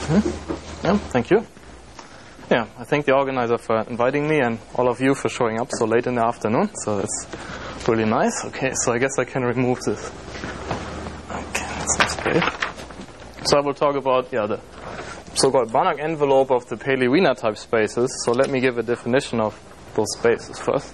Yeah, thank you. Yeah, I thank the organizer for inviting me and all of you for showing up so late in the afternoon. So that's really nice. Okay, so I guess I can remove this. Okay, that's great. So I will talk about the so-called Banach envelope of the Paley-Wiener type spaces. So let me give a definition of those spaces first.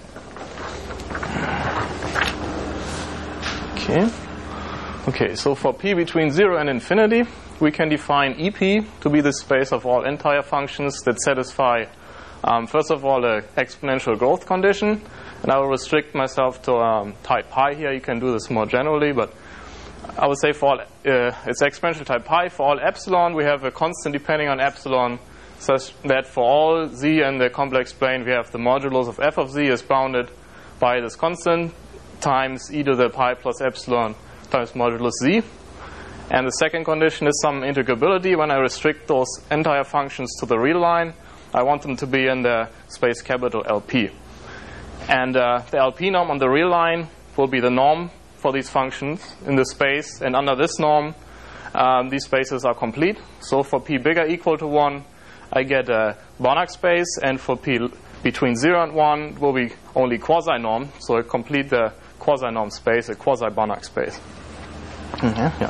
Okay, so for p between 0 and infinity, we can define EP to be the space of all entire functions that satisfy, first of all, the exponential growth condition. And I will restrict myself to type pi here. You can do this more generally, but I would say for all, it's exponential type pi. For all epsilon, we have a constant depending on epsilon, such that for all z in the complex plane, we have the modulus of f of z is bounded by this constant times e to the pi plus epsilon times modulus z. And the second condition is some integrability. When I restrict those entire functions to the real line, I want them to be in the space capital LP. And the LP norm on the real line will be the norm for these functions in the space. And under this norm, these spaces are complete. So for p bigger equal to 1, I get a Banach space. And for p between 0 and 1 will be only quasi-norm. So I complete the quasi-norm space, a quasi-Banach space. Yeah.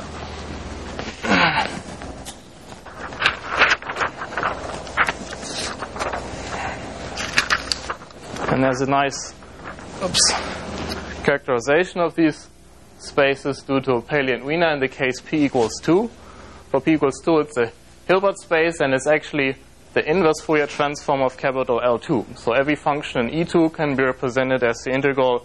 And there's a nice characterization of these spaces due to Paley and Wiener in the case p equals 2. For p equals 2, it's a Hilbert space, and it's actually the inverse Fourier transform of capital L2. So every function in E2 can be represented as the integral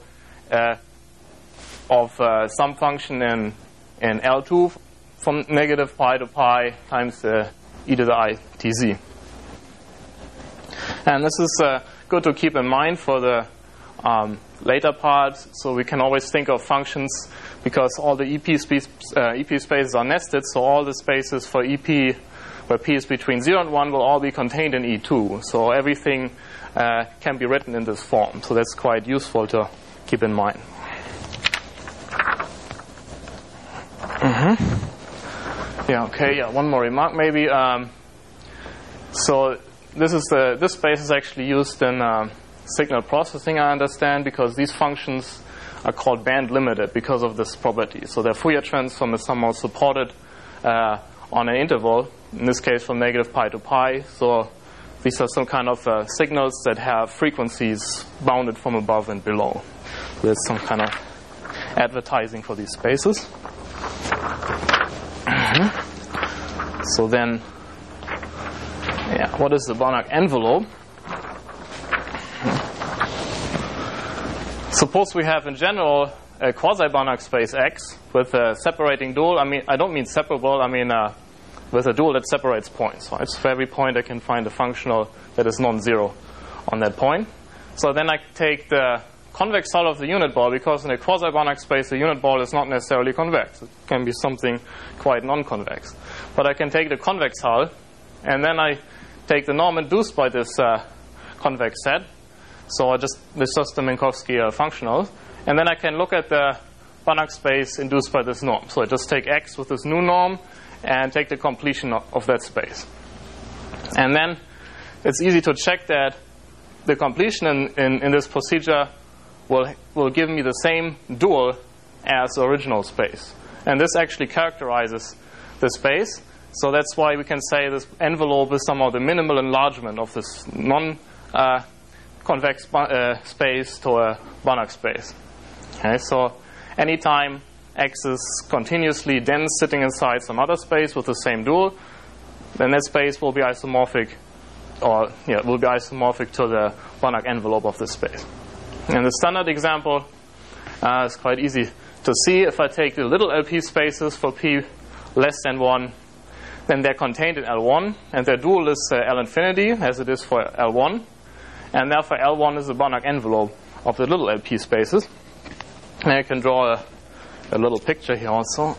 of some function in L2 from negative pi to pi times e to the I tz. And this is good to keep in mind for the later part. So we can always think of functions because all the EP spaces are nested. So all the spaces for EP where p is between 0 and 1 will all be contained in E2. So everything can be written in this form. So that's quite useful to keep in mind. One more remark maybe. So this space is actually used in signal processing, I understand, because these functions are called band limited because of this property. So their Fourier transform is somehow supported on an interval, in this case from negative pi to pi. So these are some kind of signals that have frequencies bounded from above and below. So there's some kind of advertising for these spaces. So then, what is the Banach envelope? Suppose we have in general a quasi-Banach space X with a separating dual. I don't mean separable, with a dual that separates points. So it's for every point I can find a functional that is non-zero on that point. So then I take the convex hull of the unit ball, because in a quasi-Banach space, the unit ball is not necessarily convex. It can be something quite non-convex. But I can take the convex hull, and then I take the norm induced by this convex set. So this is just the Minkowski functional. And then I can look at the Banach space induced by this norm. So I just take X with this new norm and take the completion of that space. And then it's easy to check that the completion in this procedure will give me the same dual as the original space. And this actually characterizes the space. So that's why we can say this envelope is somehow the minimal enlargement of this non-convex space to a Banach space. Okay, so anytime X is continuously dense sitting inside some other space with the same dual, then that space will be isomorphic, will be isomorphic to the Banach envelope of this space. And the standard example is quite easy to see. If I take the little LP spaces for p less than 1, then they're contained in L1, and their dual is L infinity, as it is for L1. And therefore L1 is the Banach envelope of the little LP spaces. And I can draw a little picture here also.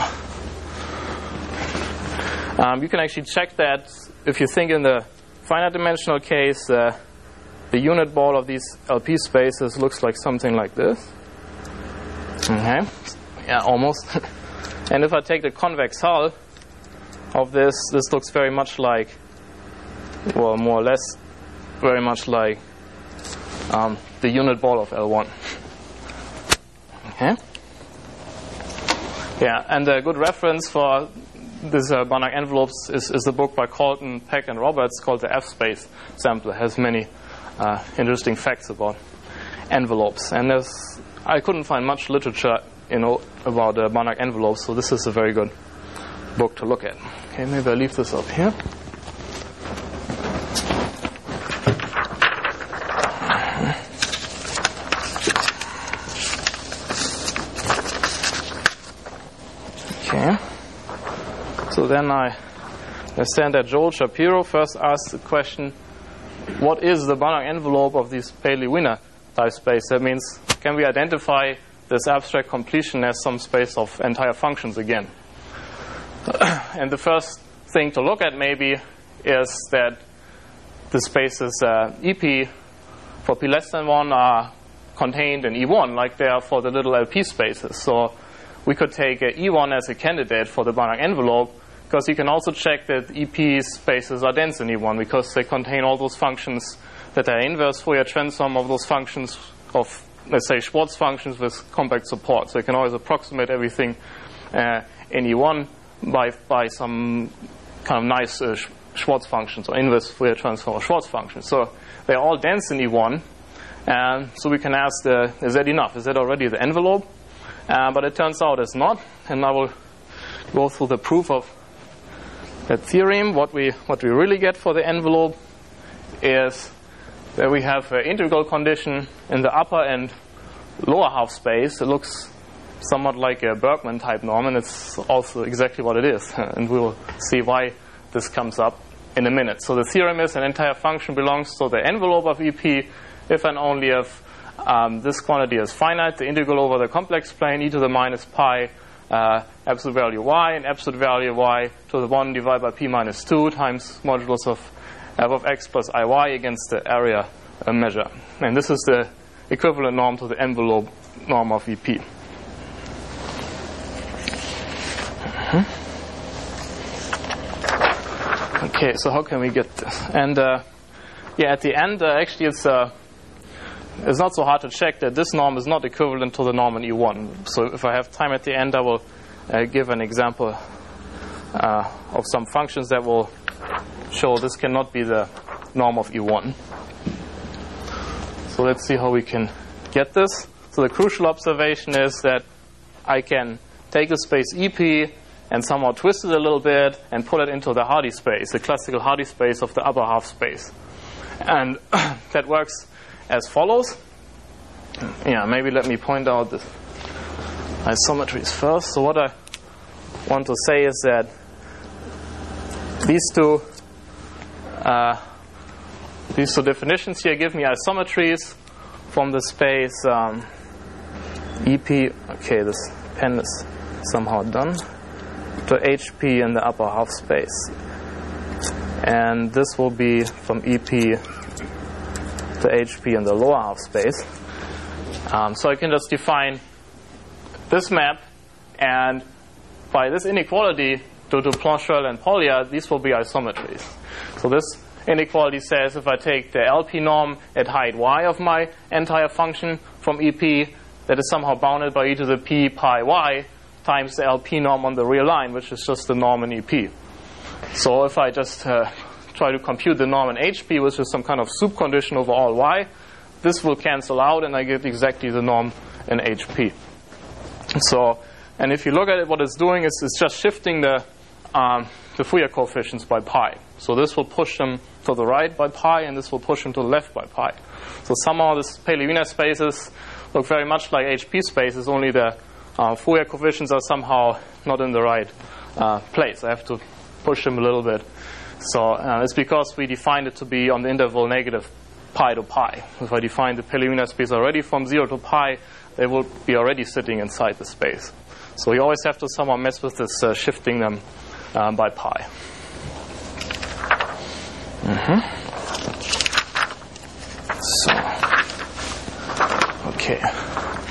You can actually check that if you think in the finite dimensional case, the unit ball of these LP spaces looks like something like this. Okay, almost. And if I take the convex hull, of this. This looks very much like, well, more or less, very much like the unit ball of L1. Okay. Yeah, and a good reference for this Banach envelopes is the book by Colton, Peck, and Roberts called the F-space sampler. It has many interesting facts about envelopes. And I couldn't find much literature, about Banach envelopes, so this is a very good book to look at. Okay, maybe I'll leave this up here. Okay. So then I understand that Joel Shapiro first asked the question, what is the Banach envelope of this Paley-Wiener type space? That means, can we identify this abstract completion as some space of entire functions again? And the first thing to look at maybe is that the spaces EP for p less than 1 are contained in E1, like they are for the little LP spaces. So we could take E1 as a candidate for the Banach envelope, because you can also check that EP spaces are dense in E1, because they contain all those functions that are inverse Fourier transform of those functions of, let's say, Schwartz functions with compact support. So you can always approximate everything in E1 by some kind of nice Schwartz functions or inverse Fourier transform of Schwartz functions. So they're all dense in E1. So we can ask, is that enough? Is that already the envelope? But it turns out it's not. And I will go through the proof of that theorem. What we really get for the envelope is that we have an integral condition in the upper and lower half space. It looks somewhat like a Bergman type norm, and it's also exactly what it is. And we will see why this comes up in a minute. So the theorem is an entire function belongs to the envelope of EP if and only if this quantity is finite, the integral over the complex plane e to the minus pi absolute value y, and absolute value y to the 1 divided by p minus 2 times modulus of f of x plus iy against the area measure. And this is the equivalent norm to the envelope norm of EP. Okay, so how can we get this? And at the end, actually, it's not so hard to check that this norm is not equivalent to the norm in E1. So if I have time at the end, I will give an example of some functions that will show this cannot be the norm of E1. So let's see how we can get this. So the crucial observation is that I can take the space EP and somehow twist it a little bit and put it into the Hardy space, the classical Hardy space of the upper half space. And that works as follows. Yeah, maybe let me point out the isometries first. So what I want to say is that these two definitions here give me isometries from the space EP. Okay, this pen is somehow done. To HP in the upper half space. And this will be from EP to HP in the lower half space. So I can just define this map, and by this inequality due to Plancherel and Polya, these will be isometries. So this inequality says if I take the LP norm at height y of my entire function from EP, that is somehow bounded by e to the p pi y times the LP norm on the real line, which is just the norm in EP. So if I just try to compute the norm in HP, which is some kind of soup condition over all y, this will cancel out, and I get exactly the norm in HP. So, and if you look at it, what it's doing is it's just shifting the Fourier coefficients by pi. So this will push them to the right by pi, and this will push them to the left by pi. So somehow this Paley-Wiener spaces look very much like HP spaces, only the Fourier coefficients are somehow not in the right place. I have to push them a little bit. So it's because we defined it to be on the interval negative pi to pi. If I define the Paley-Wiener space already from 0 to pi, they will be already sitting inside the space. So you always have to somehow mess with this shifting them by pi. So, okay.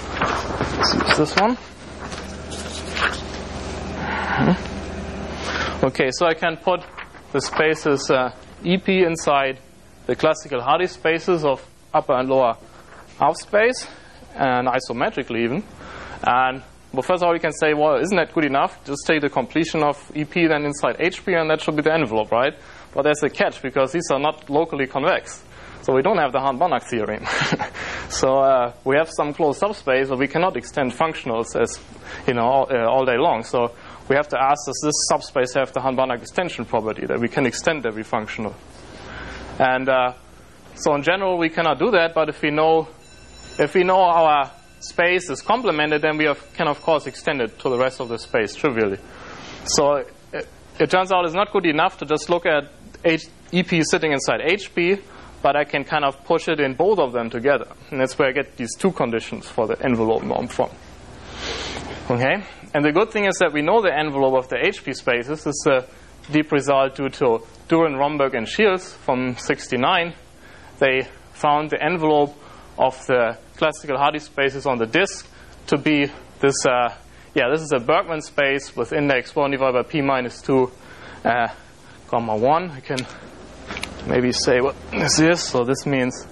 Let's use this one. Okay, so I can put the spaces EP inside the classical Hardy spaces of upper and lower half space, and isometrically even. And well, first of all, you can say, well, isn't that good enough? Just take the completion of EP then inside HP, and that should be the envelope, right? But there's a catch, because these are not locally convex. So we don't have the Hahn-Banach theorem. So we have some closed subspace, but we cannot extend functionals as all day long. So we have to ask, does this subspace have the Hahn-Banach extension property that we can extend every functional? And so in general, we cannot do that. But if we know our space is complemented, then we can of course extend it to the rest of the space trivially. So it turns out it's not good enough to just look at EP sitting inside HP, but I can kind of push it in both of them together. And that's where I get these two conditions for the envelope norm from. Okay? And the good thing is that we know the envelope of the HP spaces. This is a deep result due to Duren, Romberg, and Shields from '69. They found the envelope of the classical Hardy spaces on the disk to be this, this is a Bergman space with index 1 divided by p minus 2, comma 1. I can maybe say what this is. So this means,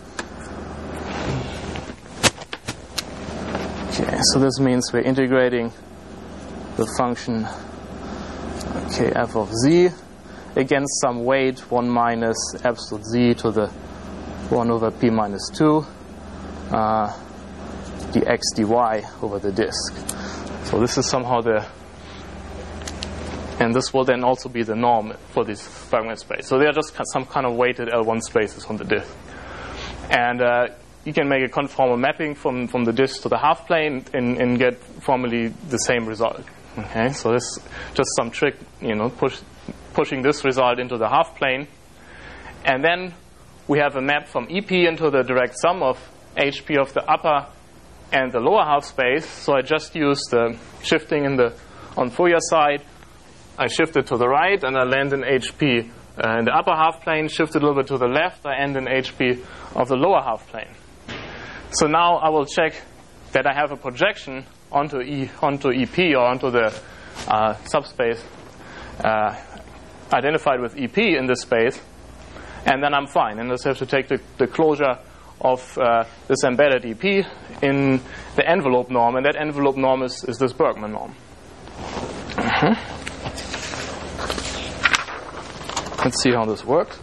okay, so this means we're integrating the function, okay, f of z against some weight 1 minus absolute z to the 1 over p minus 2 dx dy over the disk. So this is somehow and this will then also be the norm for this Bergman space. So they are just some kind of weighted L1 spaces on the disk. And you can make a conformal mapping from the disk to the half plane and get formally the same result. Okay, so this is just some trick, pushing this result into the half plane. And then we have a map from EP into the direct sum of HP of the upper and the lower half space. So I just use the shifting on Fourier side. I shift it to the right, and I land in HP in the upper half plane. Shift it a little bit to the left, I end in HP of the lower half plane. So now I will check that I have a projection onto EP or onto the subspace identified with EP in this space, and then I'm fine. And I just have to take the closure of this embedded EP in the envelope norm, and that envelope norm is this Bergman norm. Let's see how this works.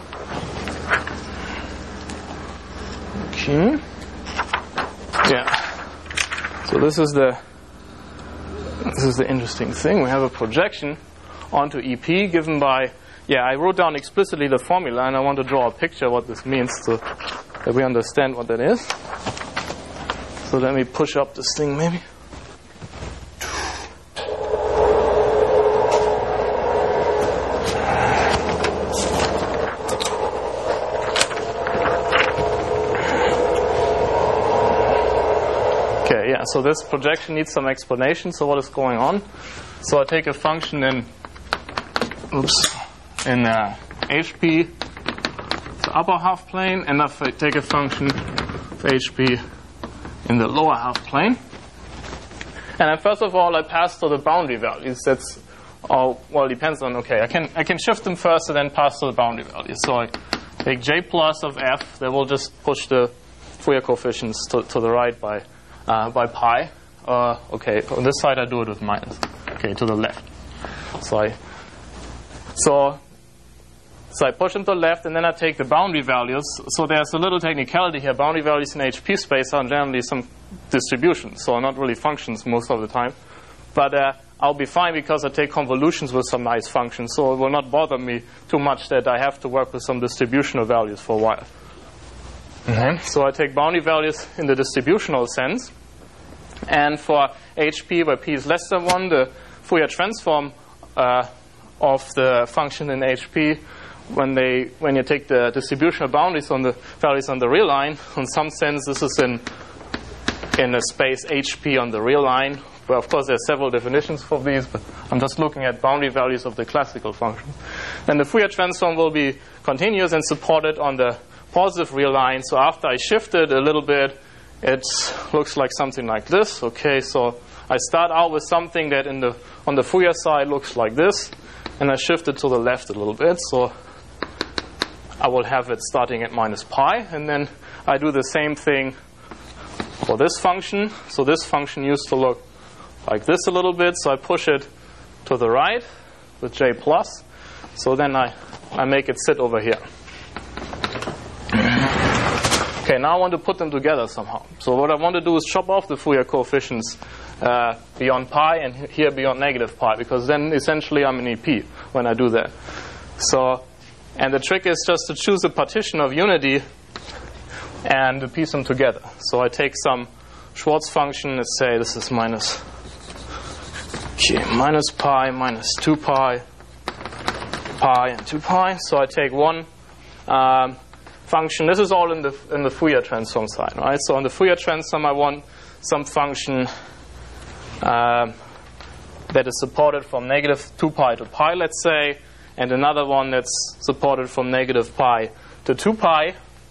Okay. Yeah. So this is the interesting thing. We have a projection onto EP given by, I wrote down explicitly the formula, and I want to draw a picture of what this means so that we understand what that is. So let me push up this thing maybe. So this projection needs some explanation. So what is going on? So I take a function in HP, the upper half plane, and if I take a function for HP in the lower half plane. And then first of all, I pass to the boundary values. That's depends on, I can shift them first and then pass to the boundary values. So I take J plus of F, that will just push the Fourier coefficients to the right by pi. On this side I do it with minus. To the left. So I push them to the left, and then I take the boundary values. So there's a little technicality here. Boundary values in HP space are generally some distributions, so not really functions most of the time. But I'll be fine because I take convolutions with some nice functions, so it will not bother me too much that I have to work with some distributional values for a while. So I take boundary values in the distributional sense. And for HP, where p is less than 1, the Fourier transform of the function in HP, when you take the distributional boundaries on the values on the real line, in some sense this is in a space HP on the real line. Well, of course, there are several definitions for these, but I'm just looking at boundary values of the classical function. And the Fourier transform will be continuous and supported on the positive real line. So after I shift it a little bit, it looks like something like this. Okay, so I start out with something that on the Fourier side looks like this. and I shift it to the left a little bit. So I will have it starting at minus pi, and then I do the same thing for this function. So this function used to look like this a little bit, so I push it to the right with j plus. So then I make it sit over here. Okay, now I want to put them together somehow. So what I want to do is chop off the Fourier coefficients beyond pi and here beyond negative pi, because then essentially I'm in EP when I do that. So, and the trick is just to choose a partition of unity and piece them together. So I take some Schwartz function. Let's say this is minus pi, minus 2 pi, pi, and 2 pi. So I take one function. This is all in the Fourier transform side, right? So on the Fourier transform, I want some function that is supported from negative 2 pi to pi, let's say, and another one that's supported from negative pi to 2 pi.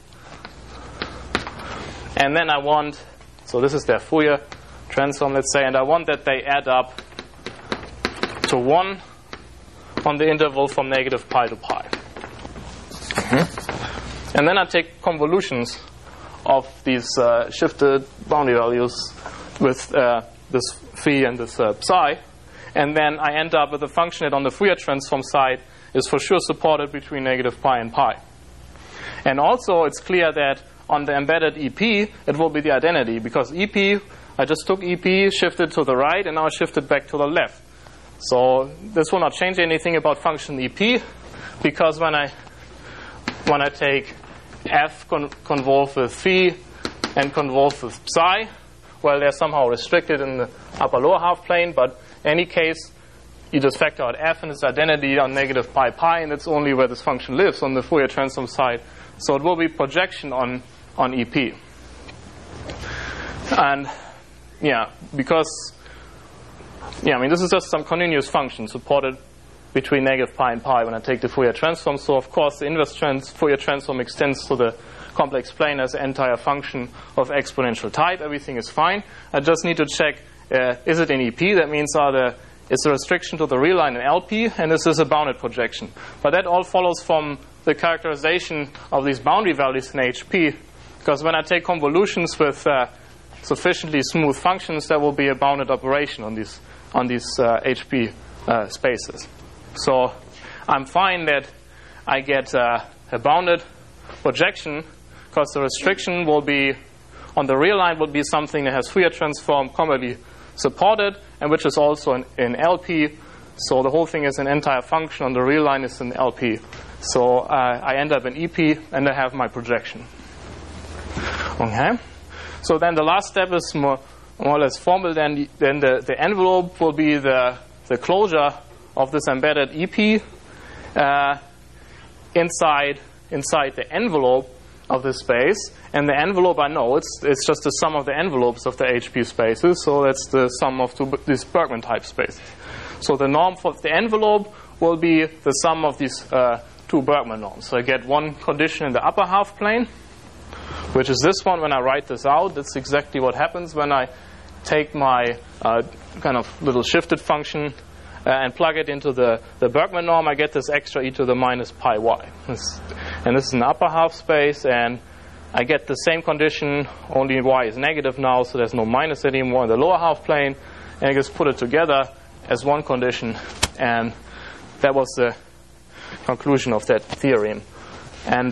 And then I want, so this is their Fourier transform, let's say, and I want that they add up to 1 on the interval from negative pi to pi. And then I take convolutions of these shifted boundary values with this phi and this psi, and then I end up with a function that on the Fourier transform side is for sure supported between negative pi and pi. And also it's clear that on the embedded EP, it will be the identity, because EP, I just took EP, shifted to the right, and now I shifted back to the left. So this will not change anything about function EP, because when I take f convolve with phi and convolve with psi, well, they're somehow restricted in the upper lower half plane, but in any case, you just factor out f and its identity on negative pi pi, and it's only where this function lives on the Fourier transform side. So it will be projection on EP. And yeah, because I mean, this is just some continuous function supported between negative pi and pi when I take the Fourier transform. So of course the inverse Fourier transform extends to the complex plane as an entire function of exponential type. Everything is fine. I just need to check, is it in EP? That means is the restriction to the real line in LP, and this is a bounded projection. But that all follows from the characterization of these boundary values in HP, because when I take convolutions with sufficiently smooth functions, there will be a bounded operation on these HP spaces. So I'm fine that I get a bounded projection, because the restriction will be on the real line would be something that has Fourier transform commonly supported, and which is also in LP. So the whole thing is an entire function on the real line is in LP. So I end up in EP, and I have my projection. Okay. So then the last step is more or less formal. Then the envelope will be the closure of this embedded EP inside the envelope of this space. And the envelope, I know, it's just the sum of the envelopes of the HP spaces. So that's the sum of these Bergman type spaces. So the norm for the envelope will be the sum of these two Bergman norms. So I get one condition in the upper half plane, which is this one. When I write this out, that's exactly what happens when I take my kind of little shifted function and plug it into the Bergman norm. I get this extra e to the minus pi y. And this is an upper half space, and I get the same condition, only y is negative now, so there's no minus anymore in the lower half plane. And I just put it together as one condition, and that was the conclusion of that theorem. And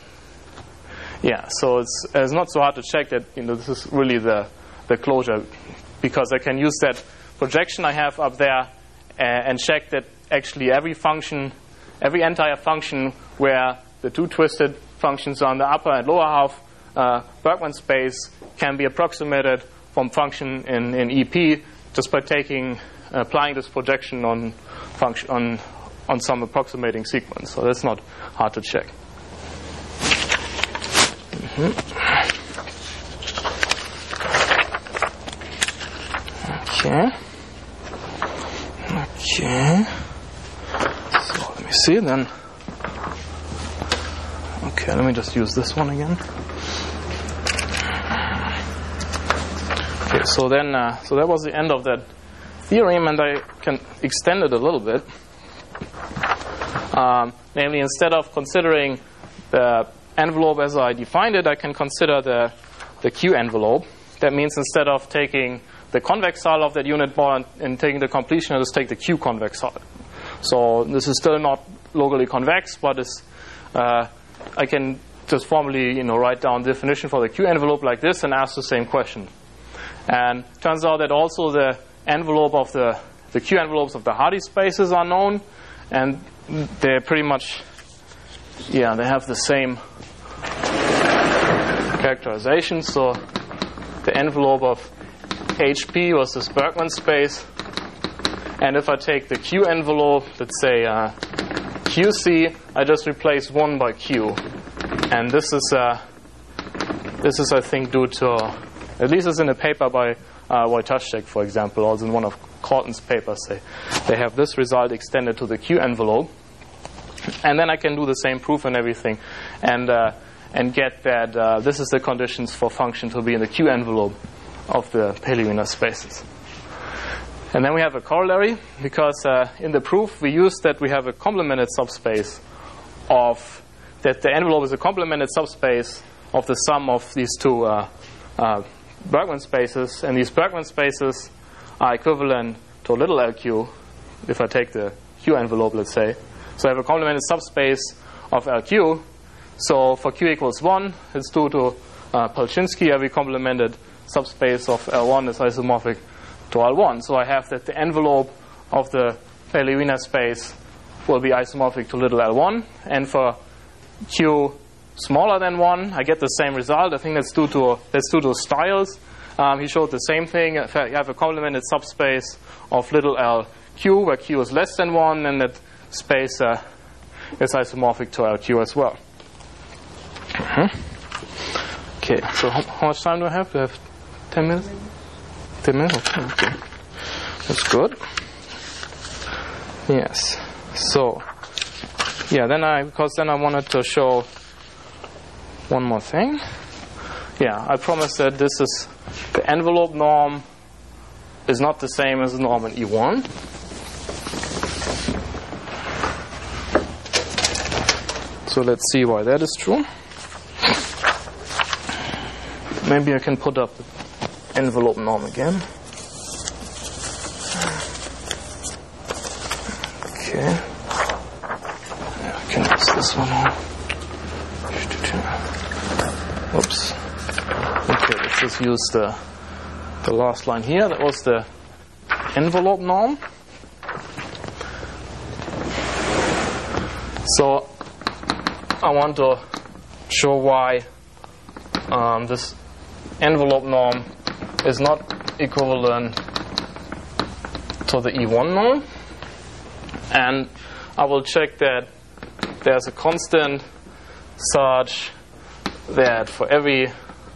so it's not so hard to check that this is really the closure, because I can use that projection I have up there and check that actually every entire function where the two twisted functions on the upper and lower half Bergman space can be approximated from function in EP just by applying this projection on some approximating sequence. So that's not hard to check. Okay. So let me see then. Okay, let me just use this one again. Okay, so then, so that was the end of that theorem, and I can extend it a little bit. Namely, instead of considering the envelope as I defined it, I can consider the Q envelope. That means instead of taking the convex hull of that unit ball and taking the completion, I just take the Q convex hull. So this is still not locally convex, but I can just formally write down the definition for the Q envelope like this and ask the same question. And it turns out that also the envelope of the Q envelopes of the Hardy spaces are known, and they're pretty much, they have the same characterization. So the envelope of HP was this Bergman space, and if I take the Q envelope, let's say QC, I just replace 1 by Q, and this is I think due to, at least it's in a paper by Wojtaszek, for example, also in one of Colton's papers, they have this result extended to the Q envelope, and then I can do the same proof and everything, and get that this is the conditions for function to be in the Q envelope of the Paleorina spaces. And then we have a corollary, because in the proof we use that we have a complemented subspace of, that the envelope is a complemented subspace of the sum of these two Bergman spaces, and these Bergman spaces are equivalent to little LQ if I take the Q envelope, let's say. So I have a complemented subspace of LQ. So for Q equals 1, it's due to Polchinski. Every complemented subspace of L1 is isomorphic to L1. So I have that the envelope of the Paleorina space will be isomorphic to little L1. And for Q smaller than 1, I get the same result. I think that's due to Stiles. He showed the same thing. If you have a complemented subspace of little LQ, where Q is less than 1, and that space is isomorphic to LQ as well. Okay, so how much time do I have? Do I have 10 minutes? 10 minutes? Okay. That's good. Yes. So, because then I wanted to show one more thing. I promised that this is the envelope norm is not the same as the norm in E1. So let's see why that is true. Maybe I can put up the envelope norm again. Okay. I can use this one now. Oops. Okay, let's just use the last line here. That was the envelope norm. So I want to show why this envelope norm is not equivalent to the E1 norm. And I will check that there's a constant such that for every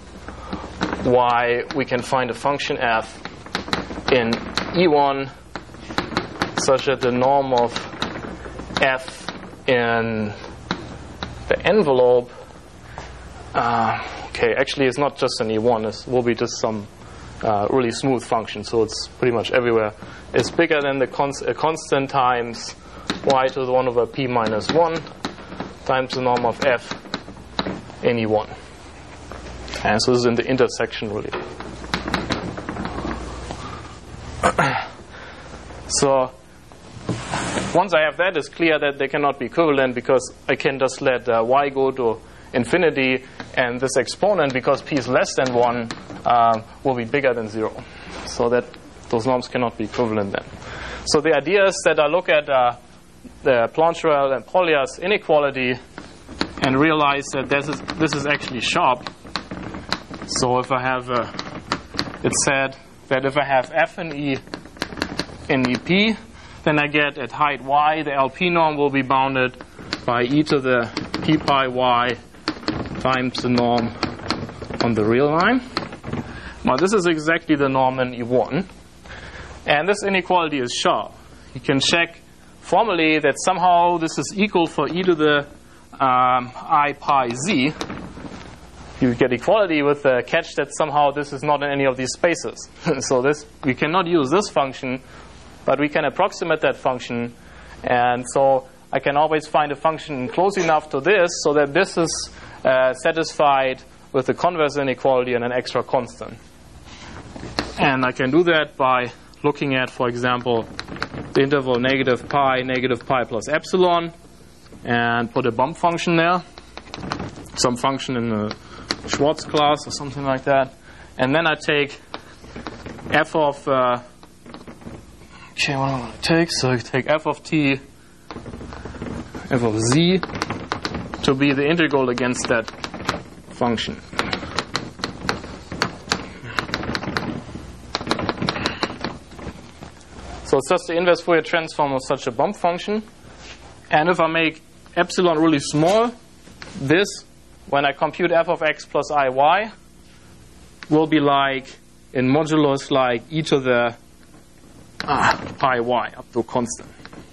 y we can find a function f in E1 such that the norm of f in the envelope actually it's not just an E1, it will be just some really smooth function, so it's pretty much everywhere. It's bigger than the constant times y to the 1 over p minus 1 times the norm of f in E1. And so this is in the intersection, really. So once I have that, it's clear that they cannot be equivalent, because I can just let y go to infinity, and this exponent, because p is less than 1, will be bigger than 0. So that those norms cannot be equivalent then. So the idea is that I look at the Plancherel and Pollias inequality and realize that this is actually sharp. So if I have, it's said that if I have f in E in EP, then I get at height y, the LP norm will be bounded by e to the p pi y times the norm on the real line. Now this is exactly the norm in E1. And this inequality is sharp. You can check formally that somehow this is equal for e to the I pi z. You get equality with the catch that somehow this is not in any of these spaces. So we cannot use this function, but we can approximate that function And so I can always find a function close enough to this so that this is satisfied with the converse inequality and an extra constant. And I can do that by looking at, for example, the interval negative pi plus epsilon, and put a bump function there, some function in the Schwartz class or something like that. And then I take f of, what am I going to take? So I take f of t, f of z, to be the integral against that function. So it's just the inverse Fourier transform of such a bump function. And if I make epsilon really small, this, when I compute f of x plus iy, will be like, in modulus, like e to the pi y up to a constant.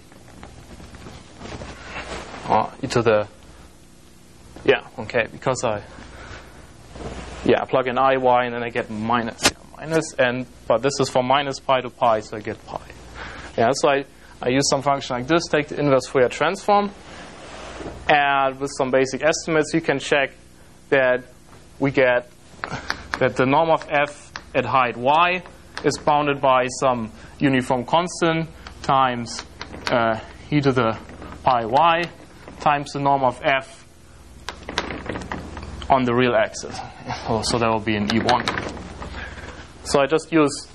Or e to the, because I plug in iy and then I get minus, but this is from minus pi to pi, so I get pi. So I use some function like this, take the inverse Fourier transform, and with some basic estimates, you can check that we get that the norm of f at height y is bounded by some uniform constant times e to the pi y times the norm of f on the real axis. So that will be an E1. So I just use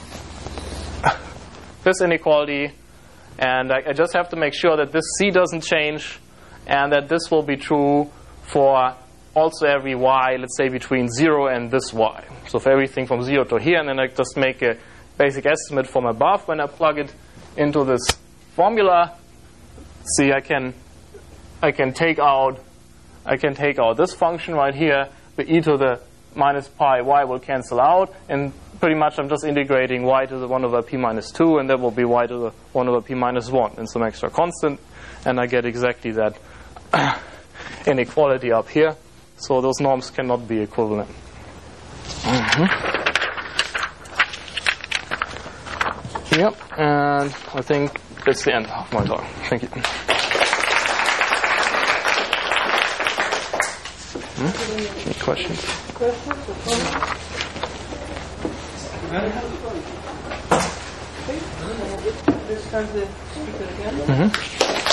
this inequality, and I just have to make sure that this c doesn't change, and that this will be true for also every y, let's say between 0 and this y. So for everything from 0 to here, and then I just make a basic estimate from above. When I plug it into this formula, see, I can take out this function right here. The e to the minus pi y will cancel out, and pretty much I'm just integrating y to the 1 over p minus 2, and that will be y to the 1 over p minus 1 and some extra constant, and I get exactly that inequality up here. So those norms cannot be equivalent. Yep, and I think that's the end of my talk. Thank you. Any questions? Let's start the speaker again.